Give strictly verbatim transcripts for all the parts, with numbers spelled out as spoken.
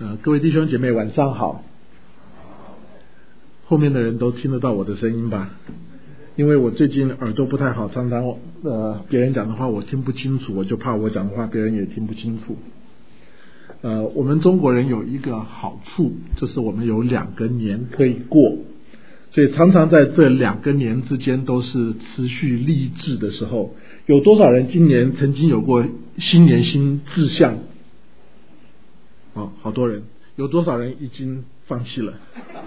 呃，各位弟兄姐妹晚上好。后面的人都听得到我的声音吧？因为我最近耳朵不太好，常常呃别人讲的话我听不清楚，我就怕我讲的话别人也听不清楚。呃，我们中国人有一个好处，就是我们有两个年可以过，所以常常在这两个年之间都是持续励志的时候。有多少人今年曾经有过新年新志向？哦，好多人。有多少人已经放弃了？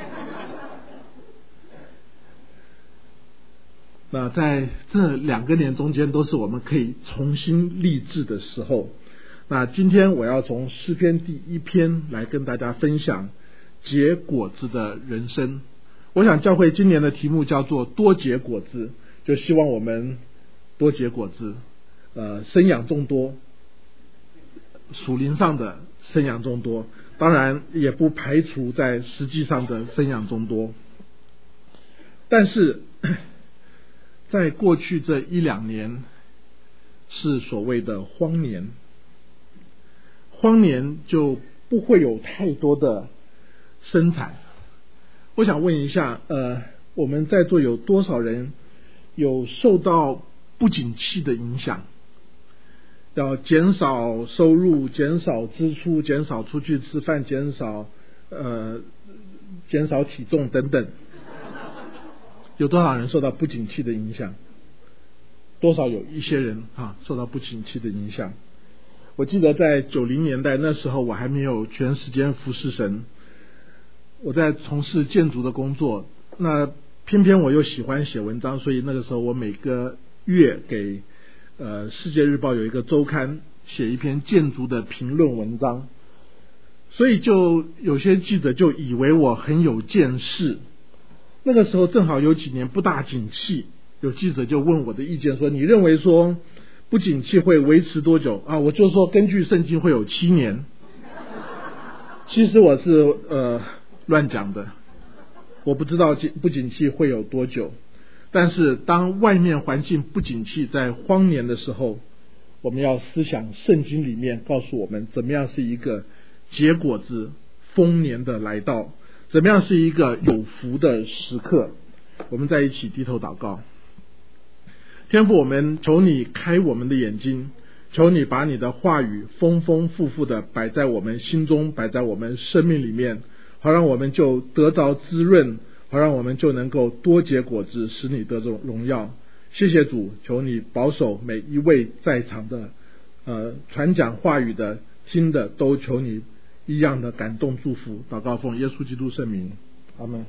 那在这两个年中间都是我们可以重新立志的时候。那今天我要从诗篇第一篇来跟大家分享结果子的人生。我想教会今年的题目叫做多结果子，就希望我们多结果子，呃，生养众多，属灵上的生养众多，当然也不排除在实际上的生养众多。但是在过去这一两年是所谓的荒年，荒年就不会有太多的生产。我想问一下，呃，我们在座有多少人有受到不景气的影响？要减少收入，减少支出，减少出去吃饭，减少呃减少体重等等。有多少人受到不景气的影响？多少有一些人啊受到不景气的影响。我记得在九零年代那时候，我还没有全时间服侍神，我在从事建筑的工作。那偏偏我又喜欢写文章，所以那个时候我每个月给呃世界日报有一个周刊写一篇建筑的评论文章，所以就有些记者就以为我很有见识。那个时候正好有几年不大景气，有记者就问我的意见，说你认为说不景气会维持多久啊？我就说根据圣经会有七年。其实我是呃乱讲的，我不知道不景气会有多久。但是当外面环境不景气，在荒年的时候，我们要思想圣经里面告诉我们怎么样是一个结果子丰年的来到，怎么样是一个有福的时刻。我们在一起低头祷告。天父，我们求你开我们的眼睛，求你把你的话语丰丰富富的摆在我们心中，摆在我们生命里面，好让我们就得着滋润，好让我们就能够多结果子，使你得着荣耀。谢谢主，求你保守每一位在场的呃传讲话语的听的，都求你一样的感动祝福。祷告奉耶稣基督圣名，阿们。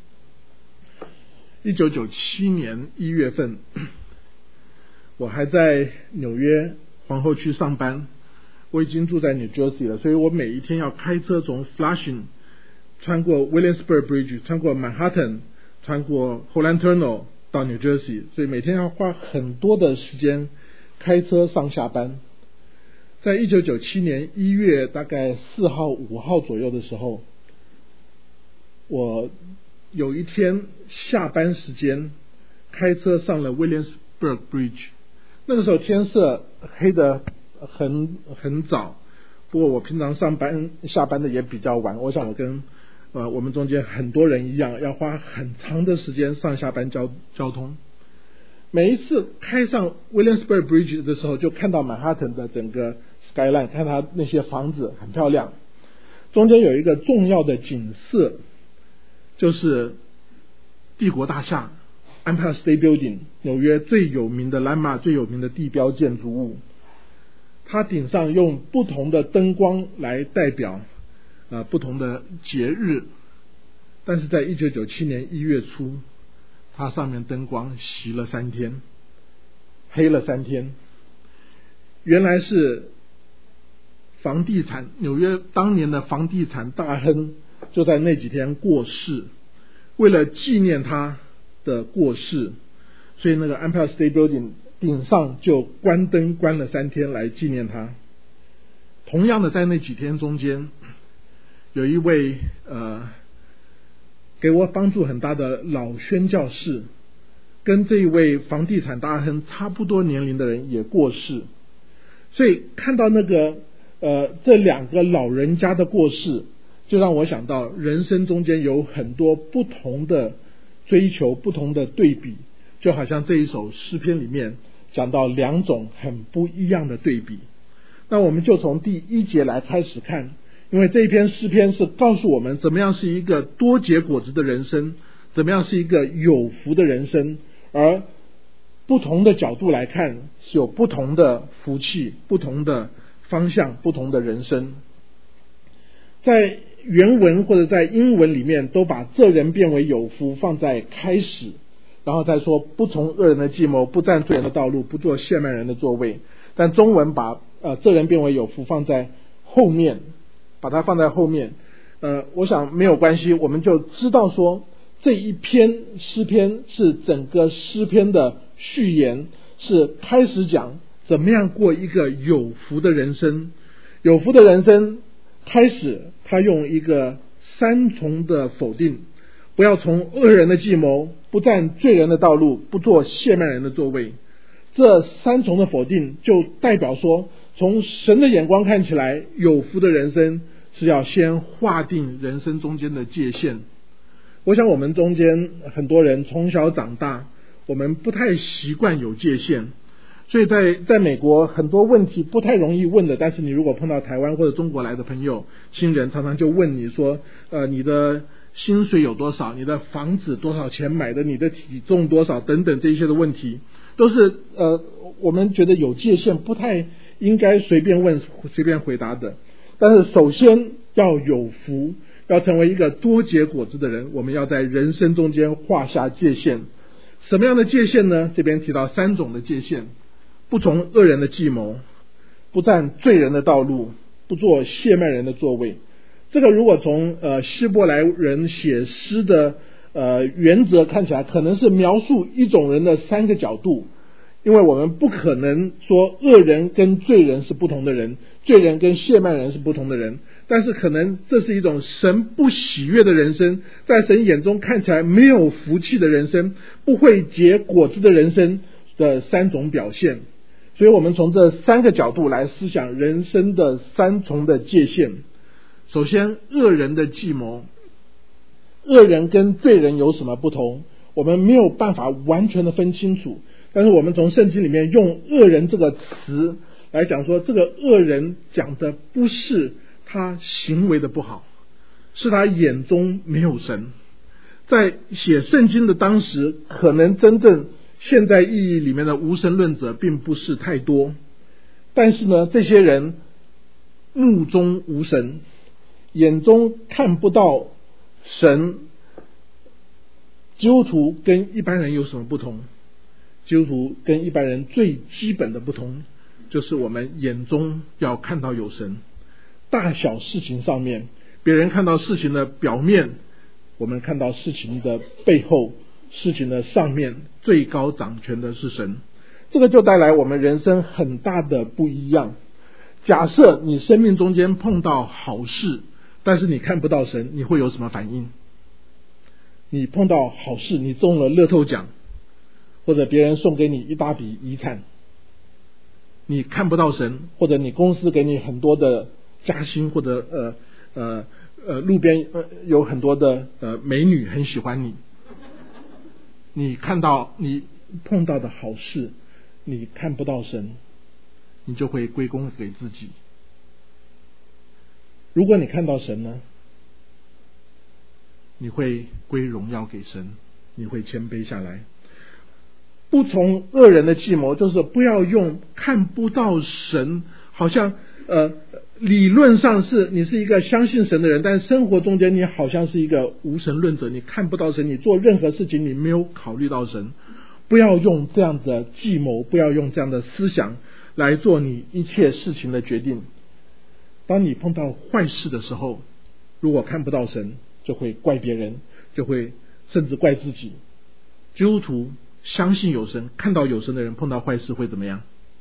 一九九七年一月份，我还在纽约皇后区上班，我已经住在 New Jersey 了，所以我每一天要开车从 Flushing 穿过 Williamsburg Bridge， 穿过 Manhattan， 穿过 Holland Tunnel 到 New Jersey， 所以每天要花很多的时间开车上下班。在一九九七年一月大概四号五号左右的时候，我有一天下班时间开车上了 Williamsburg Bridge， 那个时候天色黑得很很早，不过我平常上班下班的也比较晚，我想我跟呃我们中间很多人一样，要花很长的时间上下班交交通。每一次开上 Williamsburg Bridge 的时候，就看到曼哈顿的整个 skyline， 看它那些房子很漂亮。中间有一个重要的景色，就是帝国大厦 Empire State Building， 纽约最有名的 landmark， 最有名的地标建筑物。它顶上用不同的灯光来代表呃不同的节日，但是在一九九七年一月初，它上面灯光熄了三天，黑了三天。原来是房地产，纽约当年的房地产大亨就在那几天过世，为了纪念他的过世，所以那个 Empire State Building 顶上就关灯关了三天来纪念他。同样的，在那几天中间，有一位呃给我帮助很大的老宣教士，跟这一位房地产大亨差不多年龄的人也过世，所以看到那个呃这两个老人家的过世，就让我想到人生中间有很多不同的追求，不同的对比，就好像这一首诗篇里面讲到两种很不一样的对比。那我们就从第一节来开始看，因为这一篇诗篇是告诉我们怎么样是一个多结果子的人生，怎么样是一个有福的人生，而不同的角度来看是有不同的福气，不同的方向，不同的人生。在原文或者在英文里面都把这人变为有福放在开始，然后再说不从恶人的计谋，不占罪人的道路，不坐亵慢人的座位。但中文把呃这人变为有福放在后面，把它放在后面。呃，我想没有关系，我们就知道说这一篇诗篇是整个诗篇的序言，是开始讲怎么样过一个有福的人生。有福的人生开始他用一个三重的否定，不要从恶人的计谋，不占罪人的道路，不坐亵慢人的座位。这三重的否定就代表说，从神的眼光看起来，有福的人生是要先划定人生中间的界限。我想我们中间很多人从小长大，我们不太习惯有界限，所以在在美国很多问题不太容易问的，但是你如果碰到台湾或者中国来的朋友亲人，常常就问你说呃，你的薪水有多少，你的房子多少钱买的，你的体重多少等等，这一些的问题都是呃我们觉得有界限，不太应该随便问随便回答的。但是首先要有福，要成为一个多结果子的人，我们要在人生中间画下界限。什么样的界限呢？这边提到三种的界限：不从恶人的计谋，不占罪人的道路，不坐亵慢人的座位。这个如果从呃希伯来人写诗的呃原则看起来，可能是描述一种人的三个角度，因为我们不可能说恶人跟罪人是不同的人，罪人跟亵慢人是不同的人，但是可能这是一种神不喜悦的人生，在神眼中看起来没有福气的人生，不会结果子的人生的三种表现。所以我们从这三个角度来思想人生的三重的界限。首先，恶人的计谋，恶人跟罪人有什么不同？我们没有办法完全的分清楚，但是我们从圣经里面用恶人这个词来讲说，这个恶人讲的不是他行为的不好，是他眼中没有神。在写圣经的当时，可能真正现在意义里面的无神论者并不是太多，但是呢，这些人目中无神，眼中看不到神。基督徒跟一般人有什么不同？基督徒跟一般人最基本的不同，就是我们眼中要看到有神。大小事情上面，别人看到事情的表面，我们看到事情的背后，事情的上面，最高掌权的是神。这个就带来我们人生很大的不一样。假设你生命中间碰到好事，但是你看不到神，你会有什么反应？你碰到好事，你中了乐透奖，或者别人送给你一大笔遗产，你看不到神，或者你公司给你很多的加薪，或者呃呃呃路边呃有很多的呃美女很喜欢你，你看到你碰到的好事，你看不到神，你就会归功给自己。如果你看到神呢，你会归荣耀给神，你会谦卑下来。不从恶人的计谋，就是不要用看不到神，好像呃理论上是你是一个相信神的人，但生活中间你好像是一个无神论者，你看不到神，你做任何事情你没有考虑到神。不要用这样的计谋，不要用这样的思想来做你一切事情的决定。当你碰到坏事的时候，如果看不到神，就会怪别人，就会甚至怪自己。基督徒相信有神，看到有神的人碰到坏事会怎么样？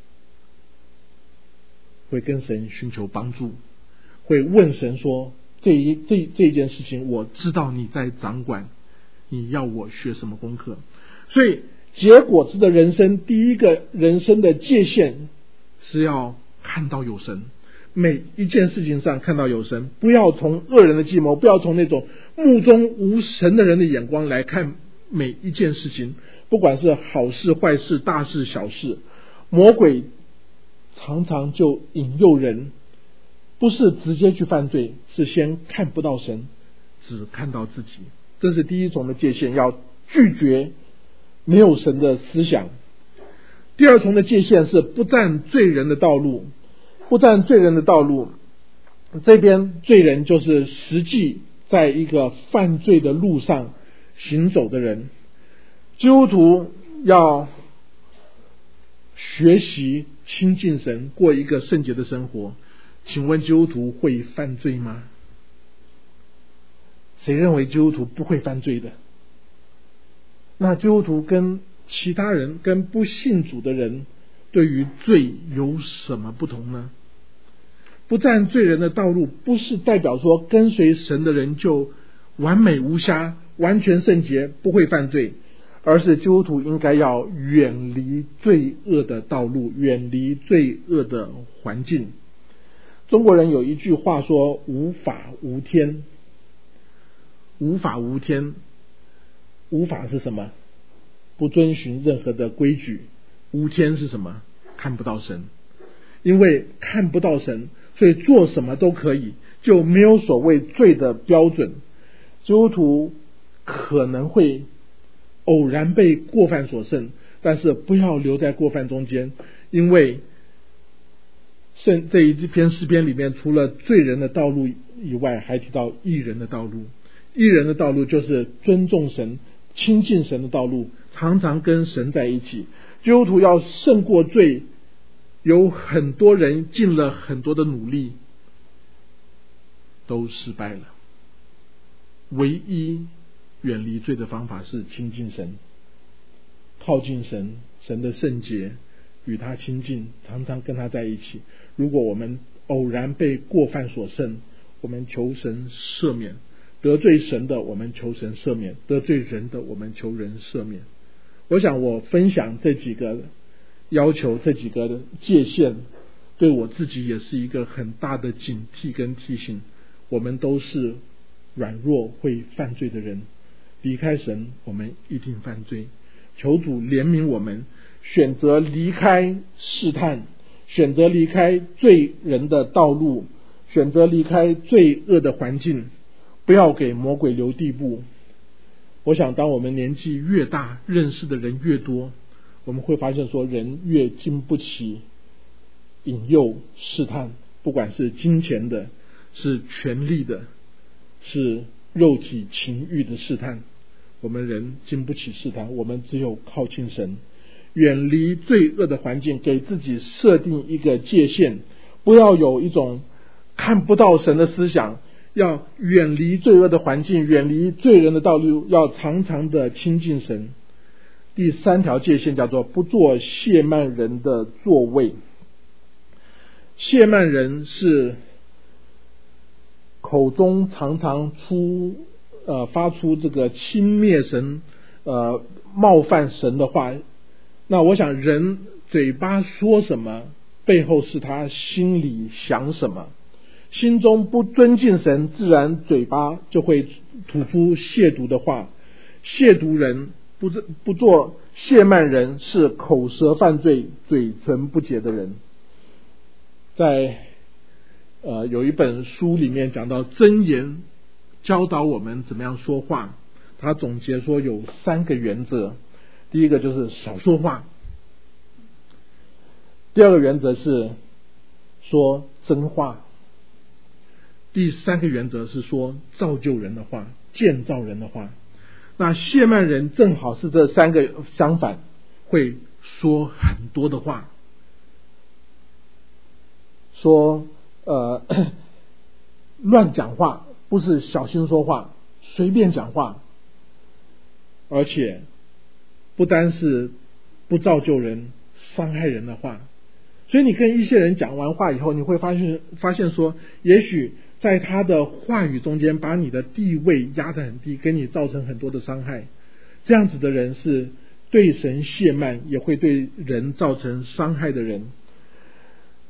会跟神寻求帮助，会问神说，这一这这一件事情我知道你在掌管，你要我学什么功课？所以结果子的人生，第一个人生的界限是要看到有神， 每一件事情上看到有神，不要从恶人的计谋，不要从那种目中无神的人的眼光来看每一件事情，不管是好事坏事大事小事。魔鬼常常就引诱人，不是直接去犯罪，是先看不到神，只看到自己。这是第一重的界限，要拒绝没有神的思想。第二重的界限是不占罪人的道路，不占罪人的道路。这边罪人就是实际在一个犯罪的路上行走的人。基督徒要学习亲近神，过一个圣洁的生活。请问基督徒会犯罪吗？谁认为基督徒不会犯罪的？那基督徒跟其他人，跟不信主的人对于罪有什么不同呢？不占罪人的道路，不是代表说跟随神的人就完美无瑕、完全圣洁，不会犯罪，而是基督徒应该要远离罪恶的道路，远离罪恶的环境。中国人有一句话说无法无天。无法无天，无法是什么？不遵循任何的规矩。无天是什么？看不到神。因为看不到神，所以做什么都可以，就没有所谓罪的标准。基督徒可能会偶然被过犯所胜，但是不要留在过犯中间，因为圣这一篇诗篇里面，除了罪人的道路以外，还提到义人的道路。义人的道路就是尊重神、亲近神的道路，常常跟神在一起。基督徒要胜过罪，有很多人尽了很多的努力，都失败了。唯一远离罪的方法是亲近神，靠近神，神的圣洁，与他亲近，常常跟他在一起。如果我们偶然被过犯所胜，我们求神赦免。得罪神的我们求神赦免，得罪人的我们求人赦免。我想我分享这几个要求，这几个界限，对我自己也是一个很大的警惕跟提醒。我们都是软弱会犯罪的人，离开神我们一定犯罪。求主怜悯我们，选择离开试探，选择离开罪人的道路，选择离开罪恶的环境，不要给魔鬼留地步。我想当我们年纪越大，认识的人越多，我们会发现说人越经不起引诱试探，不管是金钱的，是权力的，是肉体情欲的试探，我们人经不起试探，我们只有靠近神，远离罪恶的环境，给自己设定一个界限，不要有一种看不到神的思想，要远离罪恶的环境，远离罪人的道路，要常常的亲近神。第三条界限叫做不做亵慢人的座位。亵慢人是口中常常出呃发出这个轻蔑神呃冒犯神的话。那我想人嘴巴说什么，背后是他心里想什么。心中不尊敬神，自然嘴巴就会吐出亵渎的话。亵渎人，不不做亵慢人，是口舌犯罪、嘴唇不洁的人。在呃有一本书里面讲到箴言，教导我们怎么样说话。他总结说有三个原则，第一个就是少说话，第二个原则是说真话，第三个原则是说造就人的话，建造人的话。那亵慢人正好是这三个相反，会说很多的话，说呃乱讲话，不是小心说话，随便讲话，而且不单是不造就人，伤害人的话。所以你跟一些人讲完话以后，你会发现发现说，也许在他的话语中间把你的地位压得很低，给你造成很多的伤害。这样子的人是对神亵慢，也会对人造成伤害的人。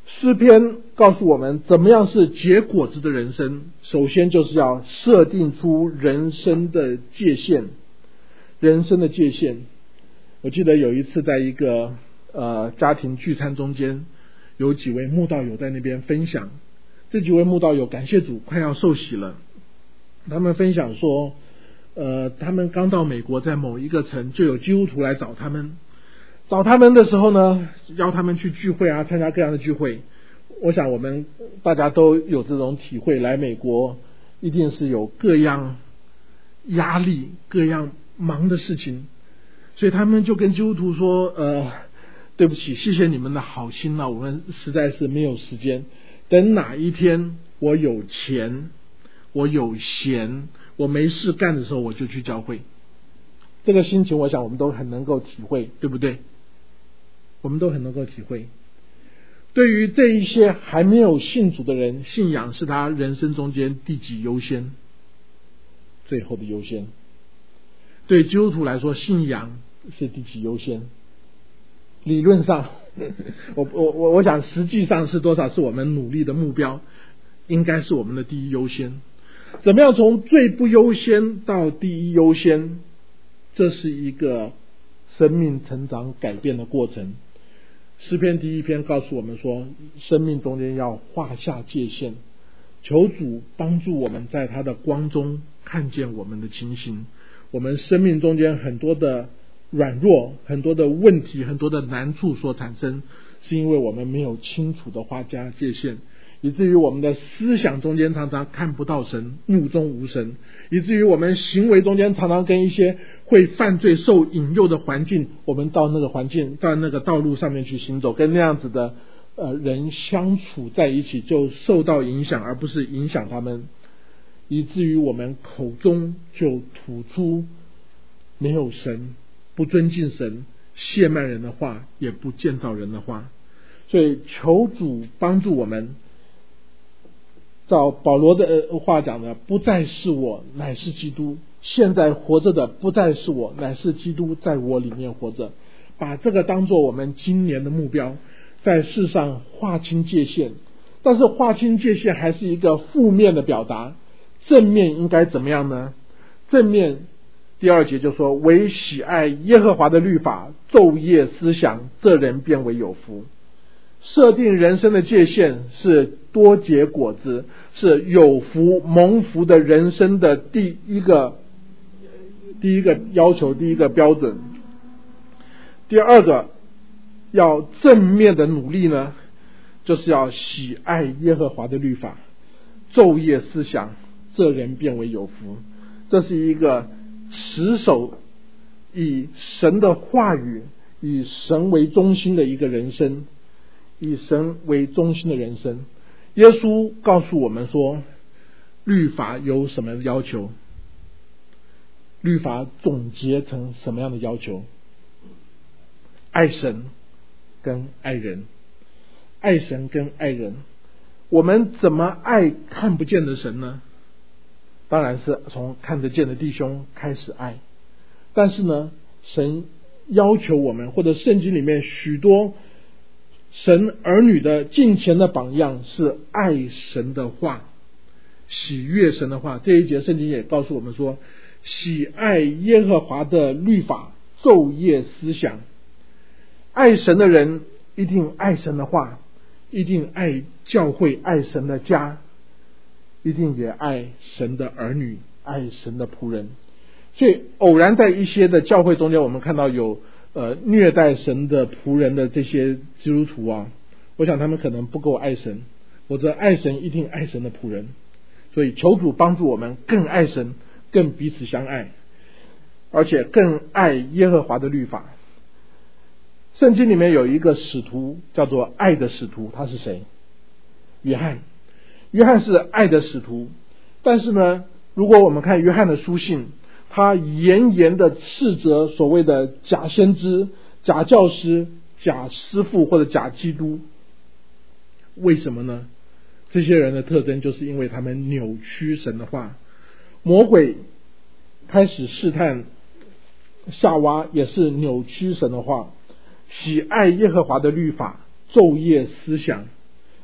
诗篇告诉我们怎么样是结果子的人生，首先就是要设定出人生的界限，人生的界限。我记得有一次在一个呃家庭聚餐中间，有几位慕道友在那边分享，这几位慕道友感谢主快要受洗了，他们分享说呃，他们刚到美国，在某一个城就有基督徒来找他们，找他们的时候呢，邀他们去聚会啊，参加各样的聚会。我想我们大家都有这种体会，来美国一定是有各样压力、各样忙的事情，所以他们就跟基督徒说呃，对不起，谢谢你们的好心啊，我们实在是没有时间，等哪一天我有钱，我有闲，我没事干的时候，我就去教会。这个心情我想我们都很能够体会，对不对？我们都很能够体会。对于这一些还没有信主的人，信仰是他人生中间第几优先？最后的优先。对基督徒来说，信仰是第几优先？理论上我我我我想实际上是多少是我们努力的目标，应该是我们的第一优先。怎么样从最不优先到第一优先，这是一个生命成长改变的过程。诗篇第一篇告诉我们说，生命中间要画下界限，求主帮助我们在他的光中看见我们的情形。我们生命中间很多的软弱，很多的问题，很多的难处所产生，是因为我们没有清楚的画下界限，以至于我们的思想中间常常看不到神，目中无神，以至于我们行为中间常常跟一些会犯罪受引诱的环境，我们到那个环境，到那个道路上面去行走，跟那样子的呃人相处在一起，就受到影响，而不是影响他们，以至于我们口中就吐出没有神、不尊敬神、亵慢人的话，也不建造人的话。所以求主帮助我们，照保罗的话讲的，不再是我，乃是基督，现在活着的不再是我，乃是基督在我里面活着。把这个当作我们今年的目标，在世上划清界限。但是划清界限还是一个负面的表达，正面应该怎么样呢？正面第二节就说，唯喜爱耶和华的律法，昼夜思想，这人便为有福。设定人生的界限是多结果子，是有福蒙福的人生的第一个第一个要求，第一个标准。第二个要正面的努力呢，就是要喜爱耶和华的律法，昼夜思想，这人便为有福。这是一个持守以神的话语，以神为中心的一个人生，以神为中心的人生。耶稣告诉我们说，律法有什么要求？律法总结成什么样的要求？爱神跟爱人，爱神跟爱人。我们怎么爱看不见的神呢？当然是从看得见的弟兄开始爱。但是呢，神要求我们，或者圣经里面许多神儿女的敬虔的榜样是爱神的话，喜悦神的话。这一节圣经也告诉我们说，喜爱耶和华的律法，昼夜思想。爱神的人一定爱神的话，一定爱教会，爱神的家，一定也爱神的儿女，爱神的仆人。所以偶然在一些的教会中间，我们看到有呃虐待神的仆人的这些基督徒啊，我想他们可能不够爱神，否则爱神一定爱神的仆人。所以求主帮助我们更爱神，更彼此相爱，而且更爱耶和华的律法。圣经里面有一个使徒叫做爱的使徒，他是谁？约翰。约翰是爱的使徒，但是呢，如果我们看约翰的书信，他严严的斥责所谓的假先知、假教师、假师傅或者假基督。为什么呢？这些人的特征就是因为他们扭曲神的话。魔鬼开始试探夏娃，也是扭曲神的话。喜爱耶和华的律法，昼夜思想，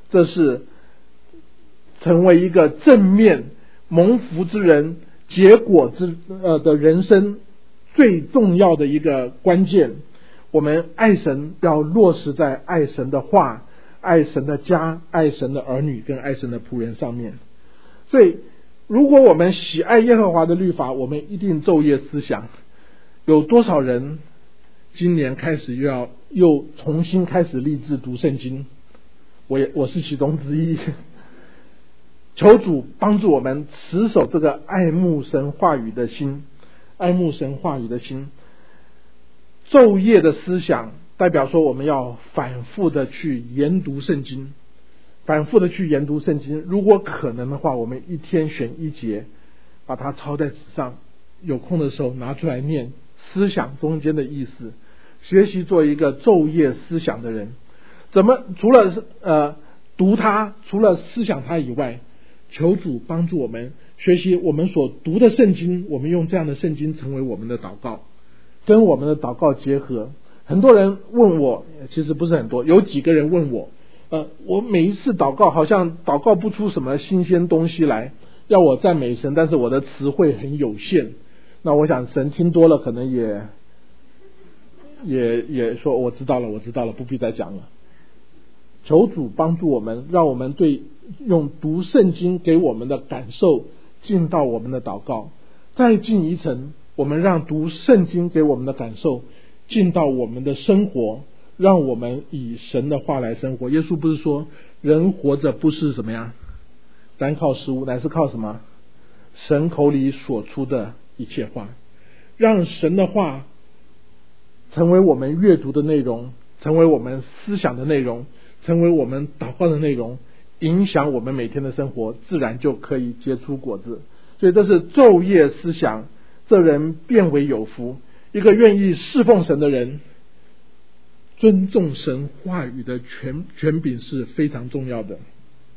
这是成为一个正面蒙福之人结果之呃的人生最重要的一个关键。我们爱神要落实在爱神的话、爱神的家、爱神的儿女跟爱神的仆人上面。所以如果我们喜爱耶和华的律法，我们一定昼夜思想。有多少人今年开始又要又重新开始立志读圣经？我也我是其中之一。求主帮助我们持守这个爱慕神话语的心，爱慕神话语的心。昼夜的思想代表说我们要反复的去研读圣经，反复的去研读圣经。如果可能的话，我们一天选一节，把它抄在纸上，有空的时候拿出来念，思想中间的意思，学习做一个昼夜思想的人。怎么除了呃读它，除了思想它以外，求主帮助我们学习我们所读的圣经，我们用这样的圣经成为我们的祷告，跟我们的祷告结合。很多人问我，其实不是很多，有几个人问我，呃，我每一次祷告好像祷告不出什么新鲜东西来，要我赞美神，但是我的词汇很有限。那我想神听多了，可能也也也说我知道了，我知道了，不必再讲了。求主帮助我们，让我们对用读圣经给我们的感受进到我们的祷告，再进一层，我们让读圣经给我们的感受进到我们的生活，让我们以神的话来生活。耶稣不是说人活着不是什么样单靠食物，乃是靠什么？神口里所出的一切话。让神的话成为我们阅读的内容，成为我们思想的内容，成为我们祷告的内容，影响我们每天的生活，自然就可以结出果子。所以这是昼夜思想，这人变为有福。一个愿意侍奉神的人，尊重神话语的权权柄是非常重要的。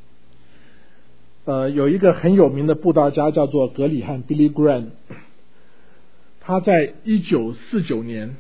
呃，有一个很有名的布道家叫做格里汉 Billy Graham， 他在一九四九年，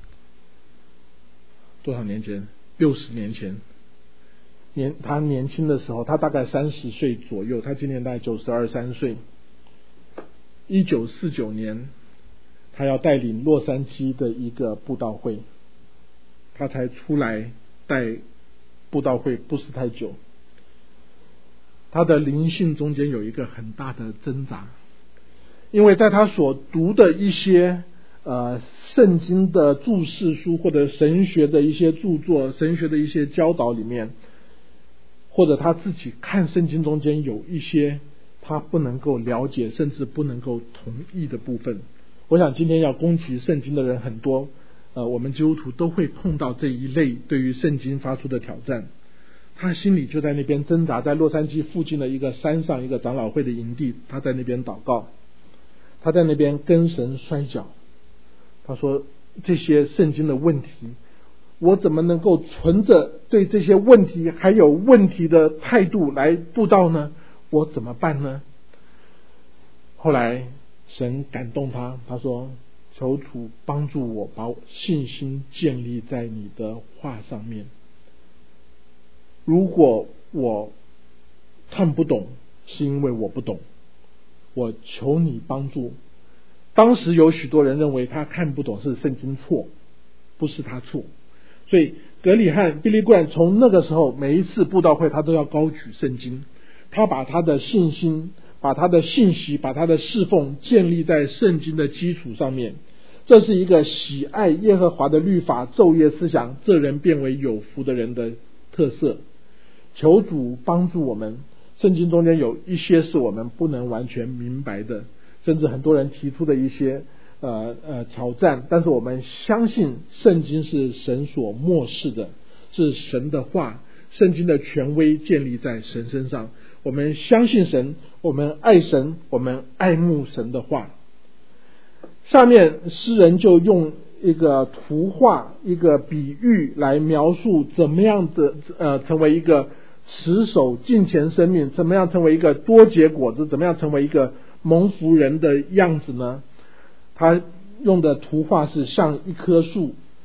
多少年前？六十年前，年他年轻的时候，他大概三十岁左右，他今年大概九十二三岁。一九四九年，他要带领洛杉矶的一个布道会，他才出来带布道会不是太久。他的灵性中间有一个很大的挣扎，因为在他所读的一些呃圣经的注释书，或者神学的一些著作，神学的一些教导里面，或者他自己看圣经中间有一些他不能够了解，甚至不能够同意的部分。我想今天要攻击圣经的人很多，呃，我们基督徒都会碰到这一类对于圣经发出的挑战。他心里就在那边挣扎，在洛杉矶附近的一个山上，一个长老会的营地，他在那边祷告，他在那边跟神摔跤。他说这些圣经的问题，我怎么能够存着对这些问题还有问题的态度来布道呢？我怎么办呢？后来神感动他，他说求主帮助我把信心建立在你的话上面。如果我看不懂，是因为我不懂，我求你帮助。当时有许多人认为他看不懂是圣经错，不是他错。所以格里汉 Billy Graham 从那个时候每一次布道会他都要高举圣经，他把他的信心，把他的信息，把他的侍奉建立在圣经的基础上面。这是一个喜爱耶和华的律法，昼夜思想，这人变为有福的人的特色。求主帮助我们，圣经中间有一些是我们不能完全明白的，甚至很多人提出的一些呃呃挑战，但是我们相信圣经是神所默示的，是神的话，圣经的权威建立在神身上。我们相信神，我们爱神，我们爱慕神的话。下面诗人就用一个图画，一个比喻来描述怎么样的呃成为一个持守敬虔生命，怎么样成为一个多结果子，怎么样成为一个蒙福人的样子呢？他用的图画是像一棵树，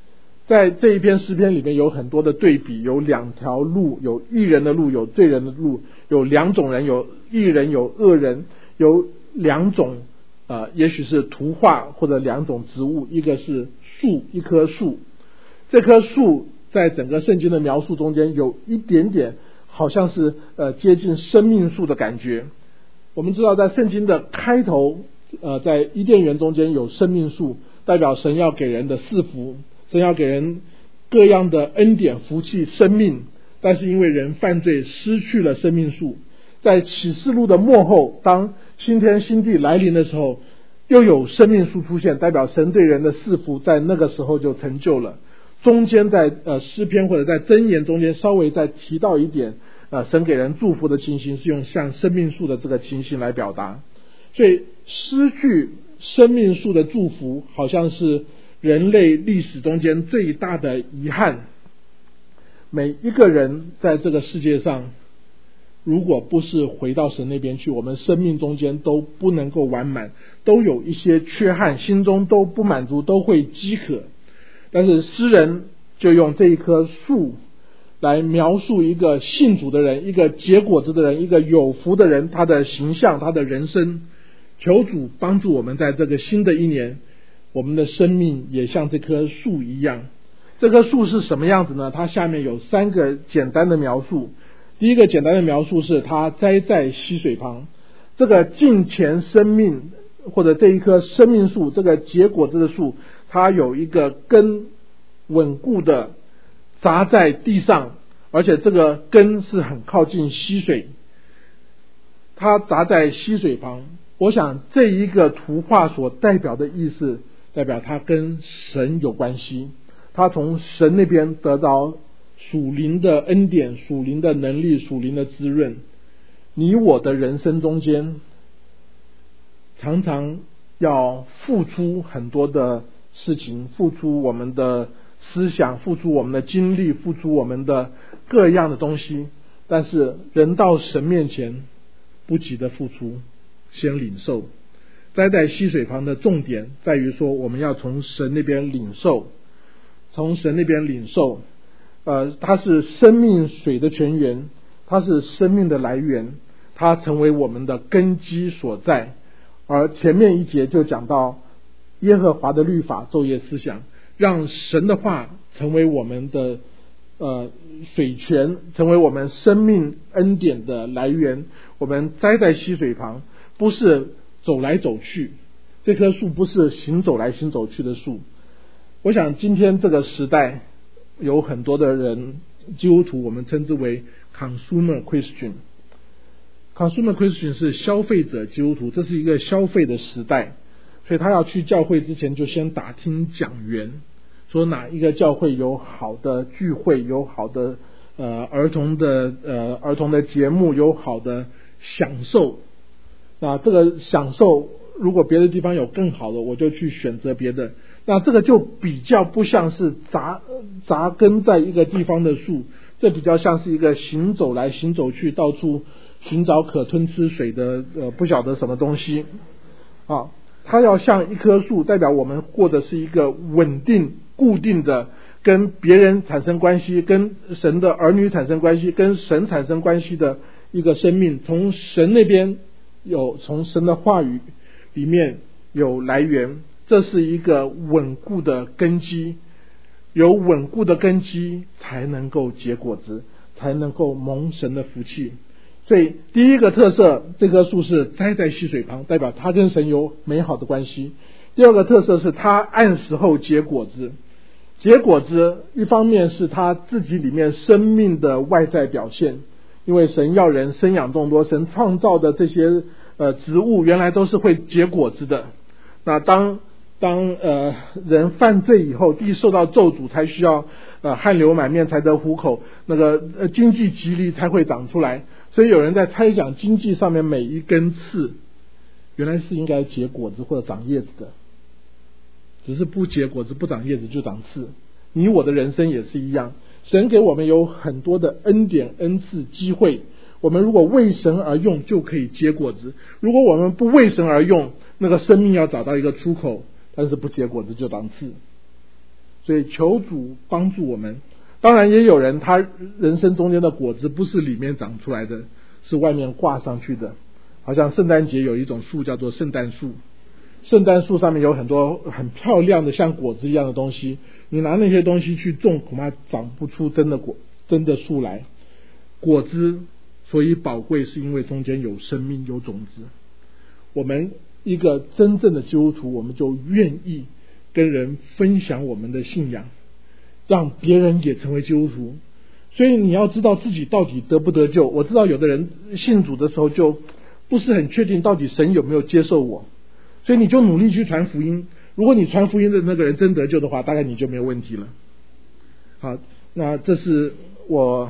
在这一篇诗篇里面有很多的对比，有两条路，有义人的路，有罪人的路，有两种人，有义人有恶人，有两种呃，也许是图画或者两种植物，一个是树，一棵树。这棵树在整个圣经的描述中间有一点点好像是呃接近生命树的感觉。我们知道在圣经的开头呃，在伊甸园中间有生命树，代表神要给人的赐福，神要给人各样的恩典福气生命，但是因为人犯罪失去了生命树。在启示录的末后，当新天新地来临的时候，又有生命树出现，代表神对人的赐福在那个时候就成就了。中间在呃诗篇或者在箴言中间稍微再提到一点呃神给人祝福的情形，是用像生命树的这个情形来表达。所以失去生命树的祝福好像是人类历史中间最大的遗憾。每一个人在这个世界上，如果不是回到神那边去，我们生命中间都不能够完满，都有一些缺憾，心中都不满足，都会饥渴。但是诗人就用这一棵树来描述一个信主的人，一个结果子的人，一个有福的人，他的形象，他的人生。求主帮助我们在这个新的一年，我们的生命也像这棵树一样。这棵树是什么样子呢？它下面有三个简单的描述。第一个简单的描述是它栽在溪水旁。这个敬虔生命或者这一棵生命树，这个结果子的树，它有一个根稳固的扎在地上，而且这个根是很靠近溪水，它扎在溪水旁。我想这一个图画所代表的意思，代表它跟神有关系，它从神那边得到属灵的恩典，属灵的能力，属灵的滋润。你我的人生中间常常要付出很多的事情，付出我们的思想，付出我们的精力，付出我们的各样的东西，但是人到神面前不急的付出，先领受。栽在溪水旁的重点在于说，我们要从神那边领受，从神那边领受呃，它是生命水的泉源，它是生命的来源，它成为我们的根基所在。而前面一节就讲到耶和华的律法昼夜思想，让神的话成为我们的呃水泉，成为我们生命恩典的来源。我们栽在溪水旁，不是走来走去，这棵树不是行走来行走去的树。我想今天这个时代有很多的人，基督徒我们称之为 consumer Christian。 consumer Christian 是消费者基督徒，这是一个消费的时代，所以他要去教会之前就先打听讲员，说哪一个教会有好的聚会，有好的呃儿童的呃儿童的节目，有好的享受。那这个享受如果别的地方有更好的，我就去选择别的。那这个就比较不像是扎扎根在一个地方的树，这比较像是一个行走来行走去，到处寻找可吞吃水的呃不晓得什么东西啊。它要像一棵树，代表我们过的是一个稳定固定的，跟别人产生关系，跟神的儿女产生关系，跟神产生关系的一个生命。从神那边有，从神的话语里面有来源，这是一个稳固的根基。有稳固的根基才能够结果子，才能够蒙神的福气。所以第一个特色，这棵树是栽在溪水旁，代表它跟神有美好的关系。第二个特色是它按时候结果子。结果子一方面是它自己里面生命的外在表现，因为神要人生养众多，神创造的这些呃植物原来都是会结果子的。那当当呃人犯罪以后，地受到咒诅，才需要呃汗流满面才得糊口，那个呃经济吉利才会长出来。所以有人在猜想，经济上面每一根刺原来是应该结果子或者长叶子的，只是不结果子不长叶子就长刺。你我的人生也是一样，神给我们有很多的恩典恩赐机会，我们如果为神而用就可以结果子，如果我们不为神而用，那个生命要找到一个出口，但是不结果子就长刺。 所以求主帮助我们。当然也有人他人生中间的果子不是里面长出来的，是外面挂上去的。好像圣诞节有一种树叫做圣诞树，圣诞树上面有很多很漂亮的像果子一样的东西，你拿那些东西去种，恐怕长不出真的果真的树来。果子所以宝贵，是因为中间有生命有种子。我们一个真正的基督徒，我们就愿意跟人分享我们的信仰，让别人也成为基督徒。所以你要知道自己到底得不得救。我知道有的人信主的时候就不是很确定到底神有没有接受我，所以你就努力去传福音。如果你传福音的那个人真得救的话，大概你就没有问题了。好，那这是我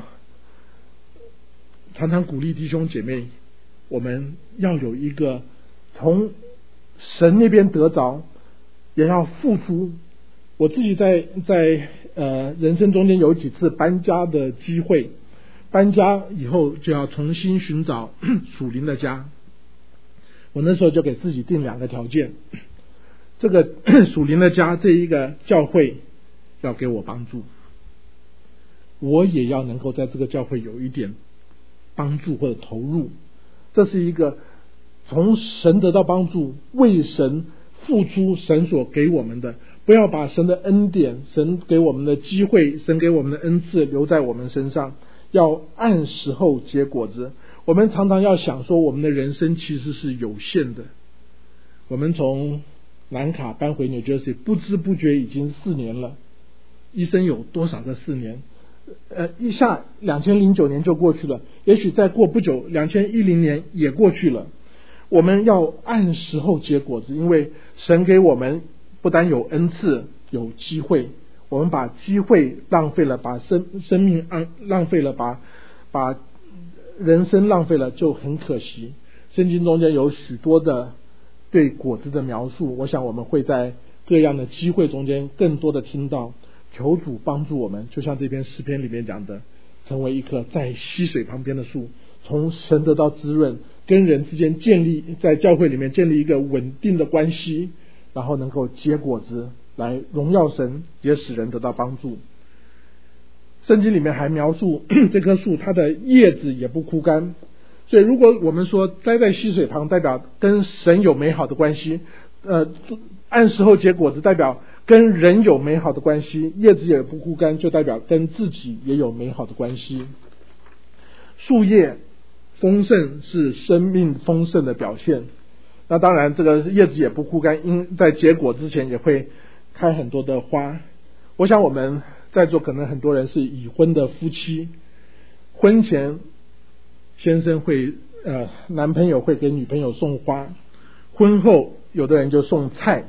常常鼓励弟兄姐妹，我们要有一个从神那边得着，也要付出。我自己在在呃人生中间有几次搬家的机会，搬家以后就要重新寻找属灵的家。我那时候就给自己定两个条件，这个属灵的家，这一个教会要给我帮助，我也要能够在这个教会有一点帮助或者投入。这是一个从神得到帮助，为神付出神所给我们的，不要把神的恩典、神给我们的机会、神给我们的恩赐留在我们身上，要按时候结果子。我们常常要想说，我们的人生其实是有限的。我们从南卡搬回纽约市，不知不觉已经四年了。一生有多少个四年？呃，一下两千零九年就过去了，也许再过不久，两千一零年也过去了。我们要按时候结果子，因为神给我们不单有恩赐，有机会。我们把机会浪费了，把生生命浪费了，把把人生浪费了，就很可惜。圣经中间有许多的对果子的描述，我想我们会在各样的机会中间更多的听到。求主帮助我们，就像这篇诗篇里面讲的，成为一棵在溪水旁边的树，从神得到滋润，跟人之间建立，在教会里面建立一个稳定的关系，然后能够结果子来荣耀神，也使人得到帮助。圣经里面还描述这棵树它的叶子也不枯干，所以如果我们说栽在溪水旁，代表跟神有美好的关系，呃，按时候结果子代表跟人有美好的关系，叶子也不枯干就代表跟自己也有美好的关系。树叶丰盛是生命丰盛的表现，那当然这个叶子也不枯干，因在结果之前也会开很多的花。我想我们在座可能很多人是已婚的夫妻，婚前先生会呃男朋友会给女朋友送花，婚后有的人就送菜。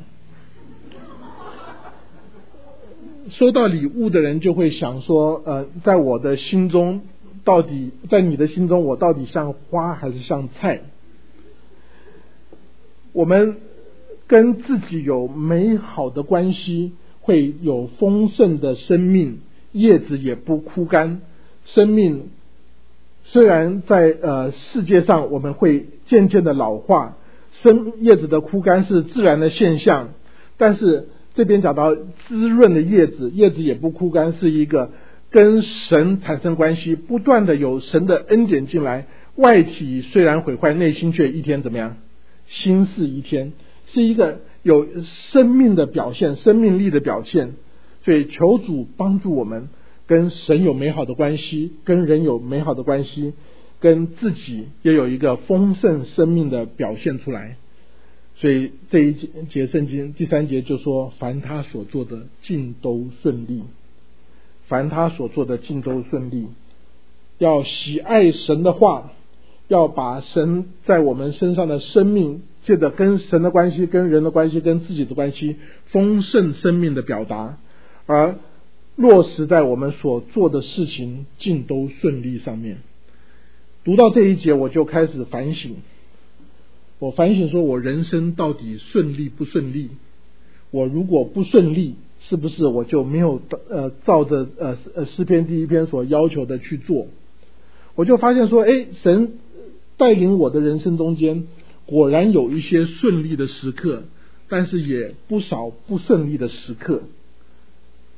收到礼物的人就会想说，呃，在我的心中到底，在你的心中我到底像花还是像菜？我们跟自己有美好的关系，会有丰盛的生命，叶子也不枯干。生命虽然在呃世界上我们会渐渐的老化，生叶子的枯干是自然的现象，但是这边讲到滋润的叶子，叶子也不枯干，是一个跟神产生关系，不断的有神的恩典进来，外体虽然毁坏，内心却一天怎么样？新似一天，是一个有生命的表现，生命力的表现。所以求主帮助我们跟神有美好的关系，跟人有美好的关系，跟自己也有一个丰盛生命的表现出来。所以这一节圣经第三节就说，凡他所做的尽都顺利，凡他所做的尽都顺利。要喜爱神的话，要把神在我们身上的生命，借着跟神的关系、跟人的关系、跟自己的关系，丰盛生命的表达，而落实在我们所做的事情尽都顺利上面。读到这一节，我就开始反省。我反省说，我人生到底顺利不顺利？我如果不顺利，是不是我就没有呃照着呃呃诗篇第一篇所要求的去做？我就发现说，哎，神带领我的人生中间，果然有一些顺利的时刻，但是也不少不顺利的时刻。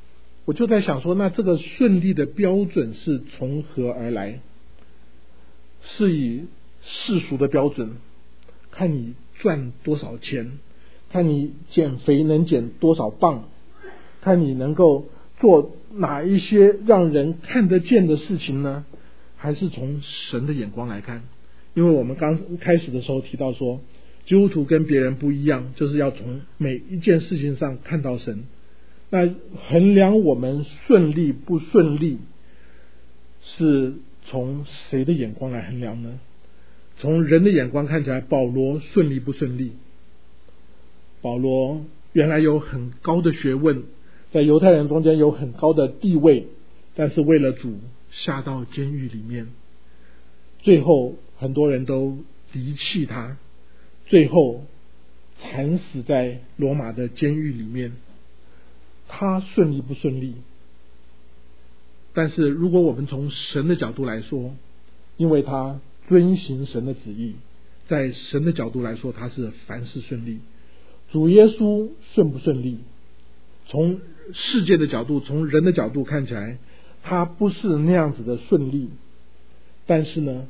我就在想说，那这个顺利的标准是从何而来？是以世俗的标准，看你赚多少钱，看你减肥能减多少磅，看你能够做哪一些让人看得见的事情呢？还是从神的眼光来看？因为我们刚开始的时候提到说，基督徒跟别人不一样，就是要从每一件事情上看到神。那衡量我们顺利不顺利，是从谁的眼光来衡量呢？从人的眼光看起来，保罗顺利不顺利？保罗原来有很高的学问，在犹太人中间有很高的地位，但是为了主下到监狱里面，最后很多人都离弃他，最后惨死在罗马的监狱里面。他顺利不顺利？但是如果我们从神的角度来说，因为他遵行神的旨意，在神的角度来说，他是凡事顺利。主耶稣顺不顺利？从世界的角度，从人的角度看起来，他不是那样子的顺利，但是呢，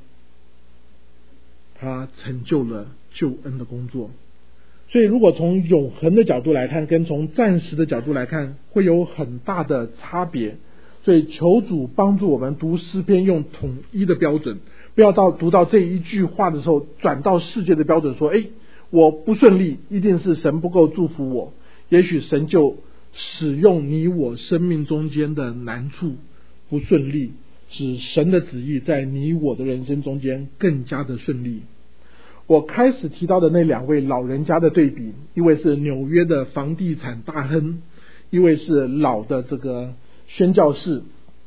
他成就了救恩的工作。所以如果从永恒的角度来看，跟从暂时的角度来看，会有很大的差别。所以求主帮助我们读诗篇用统一的标准，不要到读到这一句话的时候转到世界的标准，说诶我不顺利，一定是神不够祝福我。也许神就使用你我生命中间的难处不顺利，使神的旨意在你我的人生中间更加的顺利。我开始提到的那两位老人家的对比，一位是纽约的房地产大亨，一位是老的这个宣教士。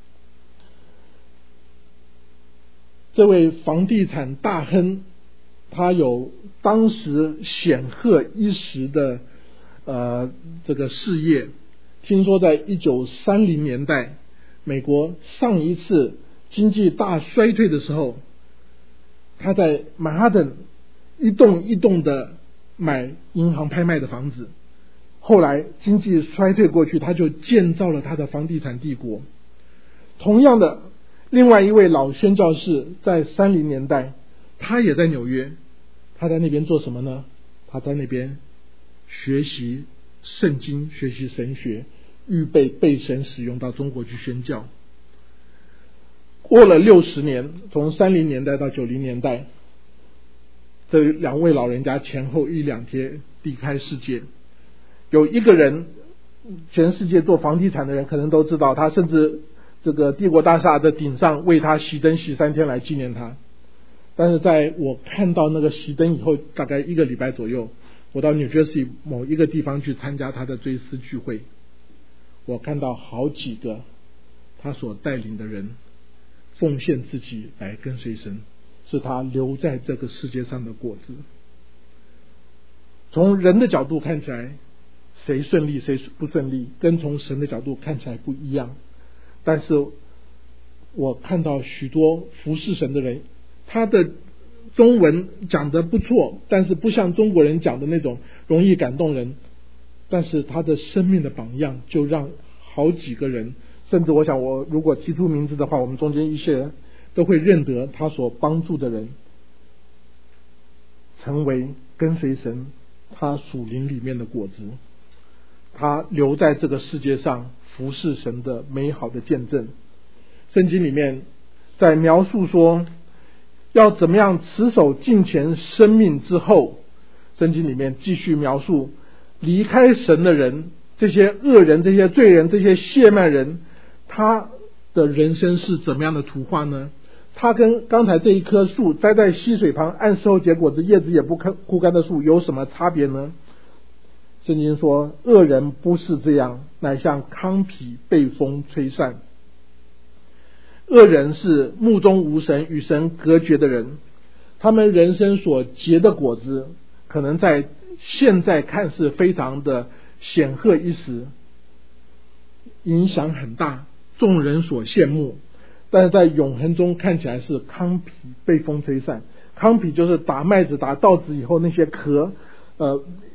这位房地产大亨，他有当时显赫一时的呃这个事业。听说在一九三零年代，美国上一次经济大衰退的时候，他在曼哈顿一栋一栋的买银行拍卖的房子，后来经济衰退过去，他就建造了他的房地产帝国。同样的，另外一位老宣教士在三零年代，他也在纽约，他在那边做什么呢？他在那边学习圣经，学习神学，预备被神使用到中国去宣教。过了六十年，从三零年代到九零年代，这两位老人家前后一两天离开世界。有一个人，全世界做房地产的人可能都知道，他甚至这个帝国大厦的顶上为他熄灯熄三天来纪念他。但是在我看到那个熄灯以后，大概一个礼拜左右，我到 New Jersey 某一个地方去参加他的追思聚会，我看到好几个他所带领的人奉献自己来跟随神，是他留在这个世界上的果子。从人的角度看起来，谁顺利谁不顺利，跟从神的角度看起来不一样。但是我看到许多服侍神的人，他的中文讲得不错，但是不像中国人讲的那种容易感动人，但是他的生命的榜样就让好几个人，甚至我想我如果提出名字的话，我们中间一些人都会认得他所帮助的人，成为跟随神他属灵里面的果子，他留在这个世界上服侍神的美好的见证。圣经里面在描述说要怎么样持守敬虔生命之后，圣经里面继续描述离开神的人，这些恶人，这些罪人，这些亵慢人，他的人生是怎么样的图画呢？他跟刚才这一棵树栽在溪水旁，按时候结果子，叶子也不枯干的树有什么差别呢？圣经说，恶人不是这样，乃像糠皮被风吹散。恶人是目中无神，与神隔绝的人，他们人生所结的果子，可能在现在看是非常的显赫一时，影响很大，众人所羡慕，但是在永恒中看起来是糠皮被风吹散。糠皮就是打麦子打稻子以后那些壳，呃，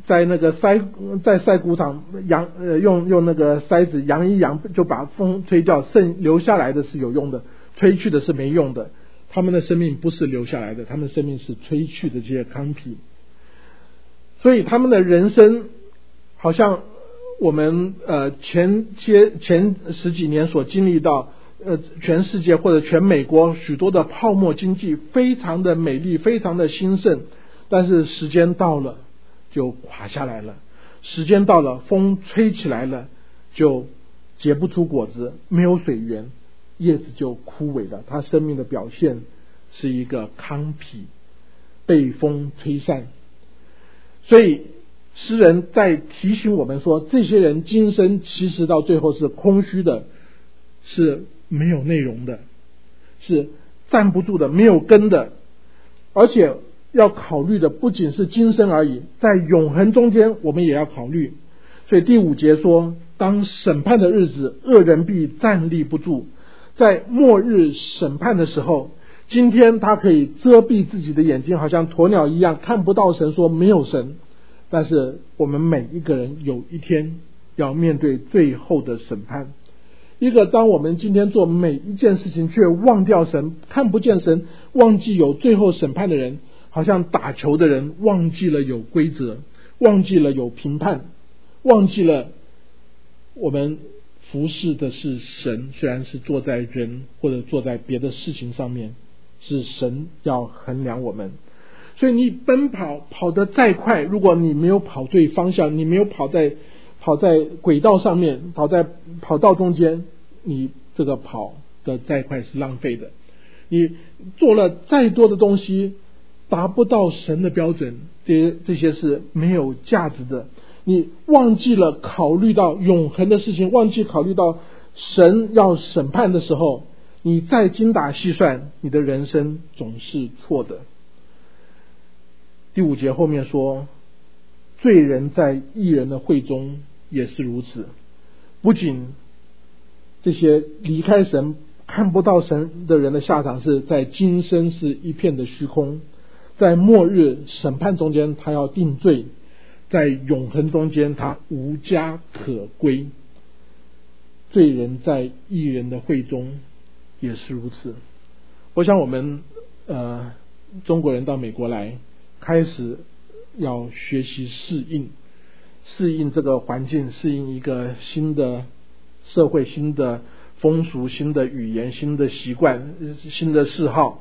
在那个筛在晒谷场扬呃用用那个筛子扬一扬就把风吹掉，剩留下来的是有用的，吹去的是没用的。他们的生命不是留下来的，他们的生命是吹去的这些糠皮。所以他们的人生好像我们呃前些前十几年所经历到呃全世界或者全美国许多的泡沫经济非常的美丽，非常的兴盛，但是时间到了就垮下来了，时间到了风吹起来了就结不出果子，没有水源，叶子就枯萎了。他生命的表现是一个糠皮被风吹散。所以诗人在提醒我们说，这些人今生其实到最后是空虚的，是没有内容的，是站不住的，没有根的，而且要考虑的不仅是今生而已，在永恒中间我们也要考虑。所以第五节说，当审判的日子，恶人必站立不住。在末日审判的时候，今天他可以遮蔽自己的眼睛，好像鸵鸟一样看不到神，说没有神。但是我们每一个人有一天要面对最后的审判。一个当我们今天做每一件事情却忘掉神，看不见神，忘记有最后审判的人，好像打球的人忘记了有规则，忘记了有评判，忘记了我们服侍的是神，虽然是坐在人或者坐在别的事情上面，是神要衡量我们。所以你奔跑跑得再快，如果你没有跑对方向，你没有跑在跑在轨道上面，跑在跑道中间，你这个跑得再快是浪费的。你做了再多的东西，达不到神的标准，这些这些是没有价值的。你忘记了考虑到永恒的事情，忘记考虑到神要审判的时候，你再精打细算，你的人生总是错的。第五节后面说，罪人在义人的会中也是如此。不仅这些离开神看不到神的人的下场是在今生是一片的虚空，在末日审判中间他要定罪，在永恒中间他无家可归。罪人在义人的会中也是如此。我想我们呃中国人到美国来，开始要学习适应适应这个环境，适应一个新的社会，新的风俗，新的语言，新的习惯，新的嗜好。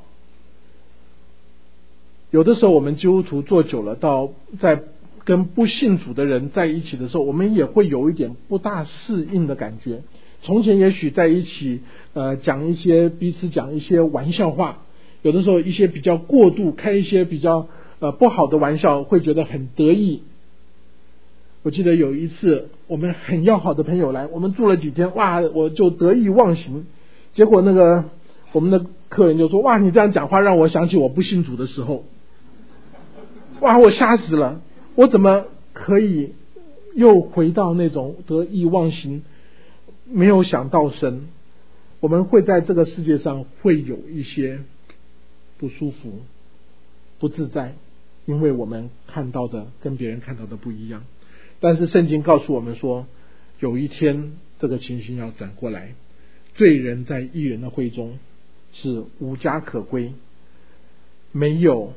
有的时候我们基督徒做久了，到在跟不信主的人在一起的时候，我们也会有一点不大适应的感觉。从前也许在一起呃讲一些彼此讲一些玩笑话，有的时候一些比较过度，开一些比较呃不好的玩笑，会觉得很得意。我记得有一次我们很要好的朋友来，我们住了几天，哇，我就得意忘形。结果那个我们的客人就说，哇，你这样讲话让我想起我不信主的时候。哇，我吓死了，我怎么可以又回到那种得意忘形，没有想到神。我们会在这个世界上会有一些不舒服，不自在，因为我们看到的跟别人看到的不一样。但是圣经告诉我们说，有一天这个情形要转过来，罪人在义人的会中是无家可归，没有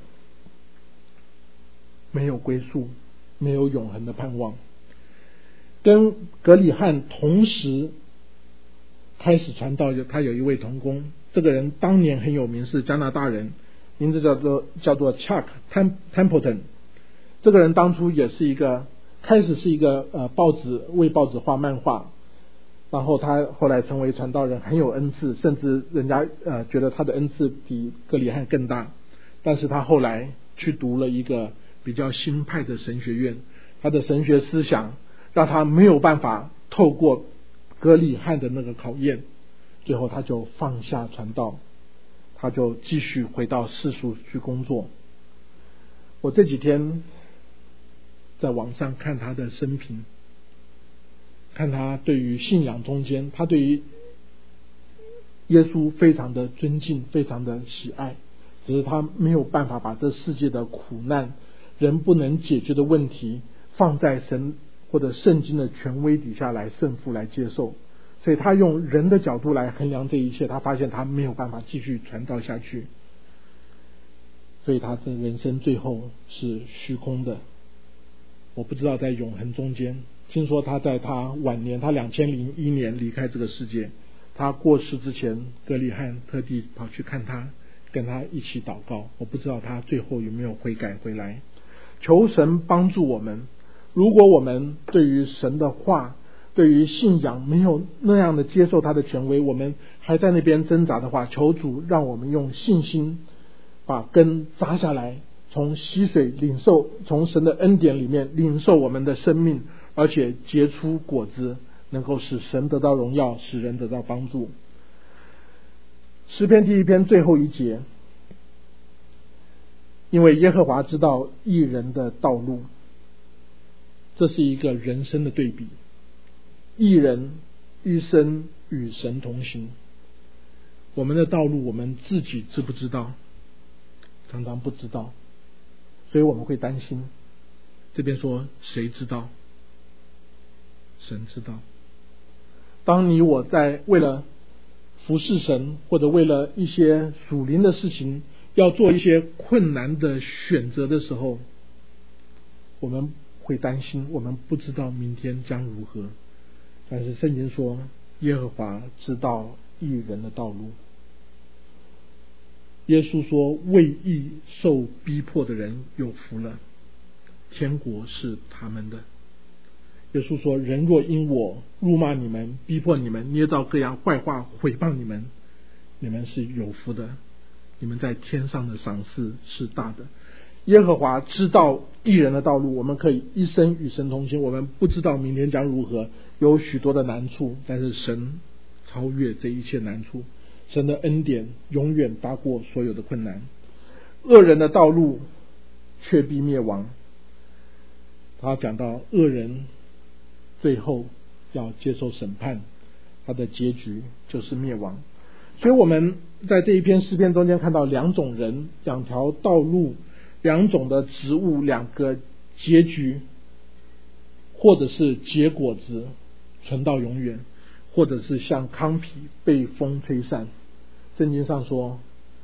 没有归宿，没有永恒的盼望。跟格里汉同时开始传道，他有一位同工，这个人当年很有名，是加拿大人，名字叫做叫做 Chuck Templeton。 这个人当初也是一个开始是一个呃报纸为报纸画漫画，然后他后来成为传道人，很有恩赐，甚至人家呃觉得他的恩赐比格里汉更大。但是他后来去读了一个比较新派的神学院，他的神学思想让他没有办法透过格里汉的那个考验，最后他就放下传道，他就继续回到世俗去工作。我这几天在网上看他的生平，看他对于信仰中间，他对于耶稣非常的尊敬，非常的喜爱，只是他没有办法把这世界的苦难，人不能解决的问题， 放在神或者圣经的权威底下来胜负来接受，所以他用人的角度来衡量这一切，他发现他没有办法继续传道下去，所以他的人生最后是虚空的。我不知道在永恒中间，听说他在他晚年，他两千零一年离开这个世界，他过世之前，格里汉特地跑去看他，跟他一起祷告。我不知道他最后有没有悔改回来。求神帮助我们，如果我们对于神的话，对于信仰没有那样的接受他的权威，我们还在那边挣扎的话，求主让我们用信心把根扎下来，从溪水领受，从神的恩典里面领受我们的生命，而且结出果子，能够使神得到荣耀，使人得到帮助。诗篇第一篇最后一节，因为耶和华知道义人的道路，这是一个人生的对比。义人一生与神同行，我们的道路我们自己知不知道？常常不知道，所以我们会担心。这边说谁知道？神知道。当你我在为了服侍神，或者为了一些属灵的事情要做一些困难的选择的时候，我们会担心，我们不知道明天将如何。但是圣经说耶和华知道义人的道路。耶稣说为义受逼迫的人有福了，天国是他们的。耶稣说人若因我辱骂你们，逼迫你们，捏造各样坏话毁谤你们，你们是有福的，你们在天上的赏赐是大的。耶和华知道义人的道路，我们可以一生与神同行。我们不知道明天将如何，有许多的难处，但是神超越这一切难处，神的恩典永远大过所有的困难。恶人的道路却必灭亡，他讲到恶人最后要接受审判，他的结局就是灭亡。所以我们在这一篇诗篇中间看到两种人，两条道路，两种的植物，两个结局，或者是结果子存到永远，或者是像糠皮被风吹散。圣经上说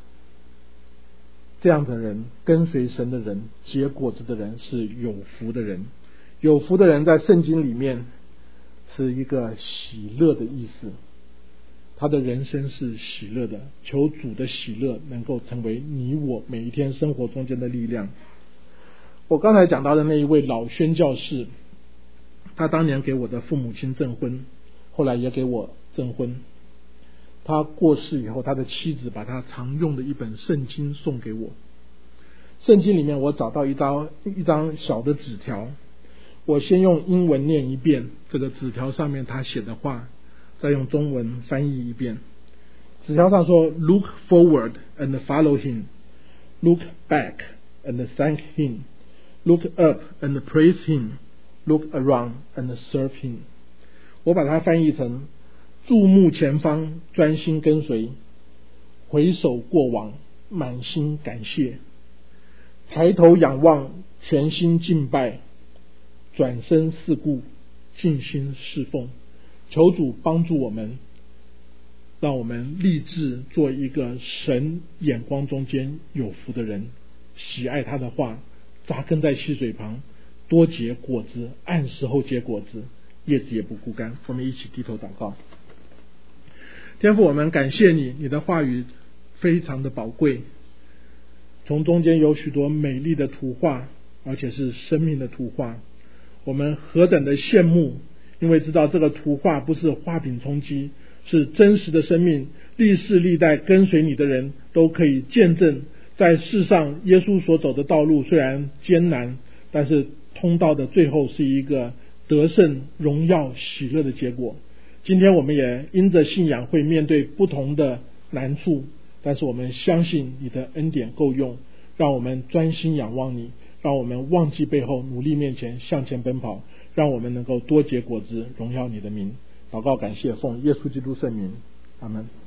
这样的人，跟随神的人，结果子的人是有福的人。有福的人在圣经里面是一个喜乐的意思，他的人生是喜乐的。求主的喜乐能够成为你我每一天生活中间的力量。我刚才讲到的那一位老宣教士，他当年给我的父母亲证婚，后来也给我证婚。他过世以后，他的妻子把他常用的一本圣经送给我。圣经里面我找到一张一张小的纸条，我先用英文念一遍这个纸条上面他写的话，再用中文翻译一遍。纸条上说 Look forward and follow him, Look back and thank him, Look up and praise him, Look around and serve him。 我把它翻译成注目前方，专心跟随，回首过往，满心感谢，抬头仰望，全心敬拜，转身四顾，尽心侍奉。求主帮助我们，让我们立志做一个神眼光中间有福的人，喜爱他的话，扎根在溪水旁，多结果子，按时候结果子，叶子也不枯干。我们一起低头祷告。天父，我们感谢你，你的话语非常的宝贵，从中间有许多美丽的图画，而且是生命的图画。我们何等的羡慕，因为知道这个图画不是画饼充饥，是真实的生命，历世历代跟随你的人都可以见证，在世上耶稣所走的道路虽然艰难，但是通道的最后是一个得胜、荣耀、喜乐的结果。今天我们也因着信仰会面对不同的难处，但是我们相信你的恩典够用，让我们专心仰望你，让我们忘记背后，努力面前，向前奔跑，让我们能够多结果子，荣耀你的名。祷告感谢，奉耶稣基督圣名，阿们。